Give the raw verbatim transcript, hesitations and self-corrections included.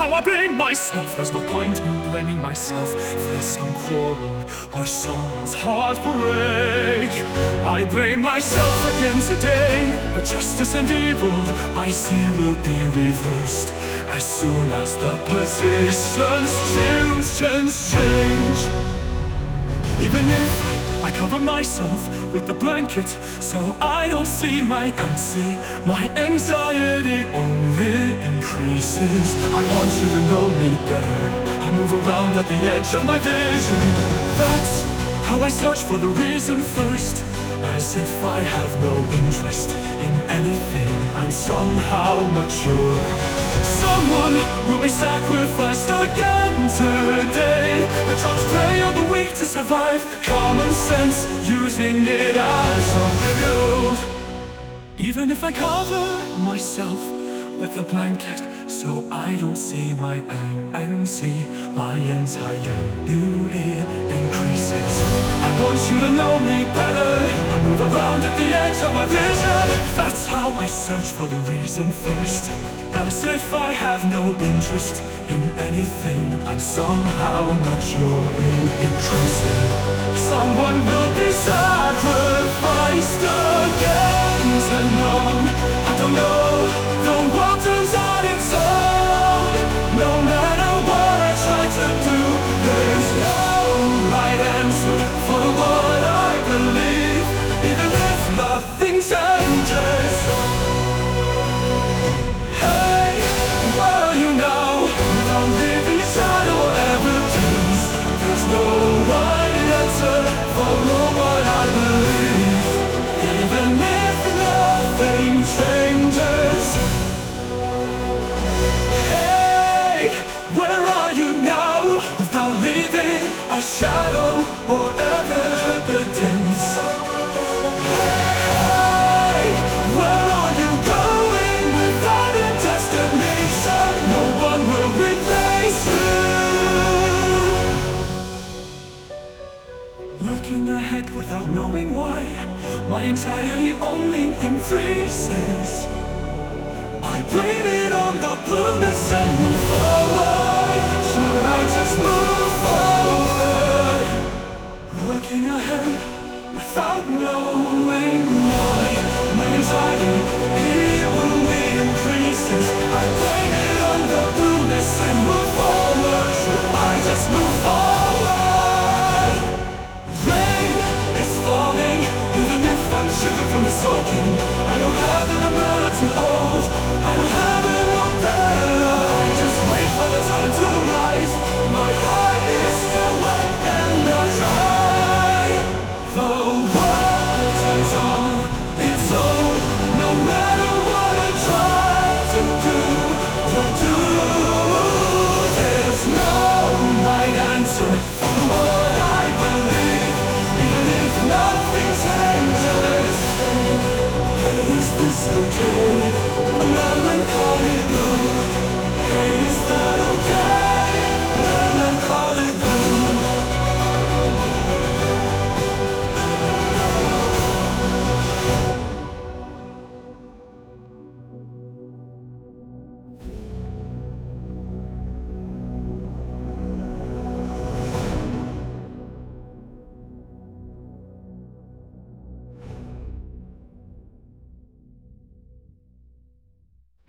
how I blame myself. There's no point in blaming myself for some quarrel or someone's heartbreak. I blame myself again today, but justice and evil I see will be reversed as soon as the positions change, change, change. Even if I cover myself with the blanket so I don't see my empty, my anxiety only increases. I want you to know me better. I move around at the edge of my vision. That's how I search for the reason first, as if I have no interest in anything. I'm somehow mature. Someone will be sacrificed again today. The trust prey on the weak to survive. Common sense, using it as a shield. Even if I cover myself with a blanket so I don't see my own, I don't see my entire beauty increases. I want you to know me better. I move around at the edge of my vision. That's how I search for the reason first, as if I have no interest in anything. I'm somehow mature in intrusive. Someone will be sacrificed again to know. I don't know, the world turns out its own. No matter what I try to do, there's no right answer for what I believe, even if nothing changes. Hey, where are you now? Without leaving shadow or evidence, there's no right answer for what I believe, even if nothing changes. Hey, where are you now? Without leaving a shadow or evidence. Hey, where are you going without a destination? No one will replace you. Looking ahead without knowing why, my anxiety only increases. I blame it on the blueness and move forward. Should I just move forward? Looking ahead without knowing why, my anxiety it only increases. I blame it on the blueness and move forward. Should I just move forward? Rain is falling, even if I'm shivering from the soaking. I don't have an umbrella to hold, I don't have it all better. I just wait for the sun to rise. My heart is still wet and not dry. The world turns on its own. No matter what I try to do, to do, there's no right answer for what I believe, even if nothing changes. Is this okay? I'm not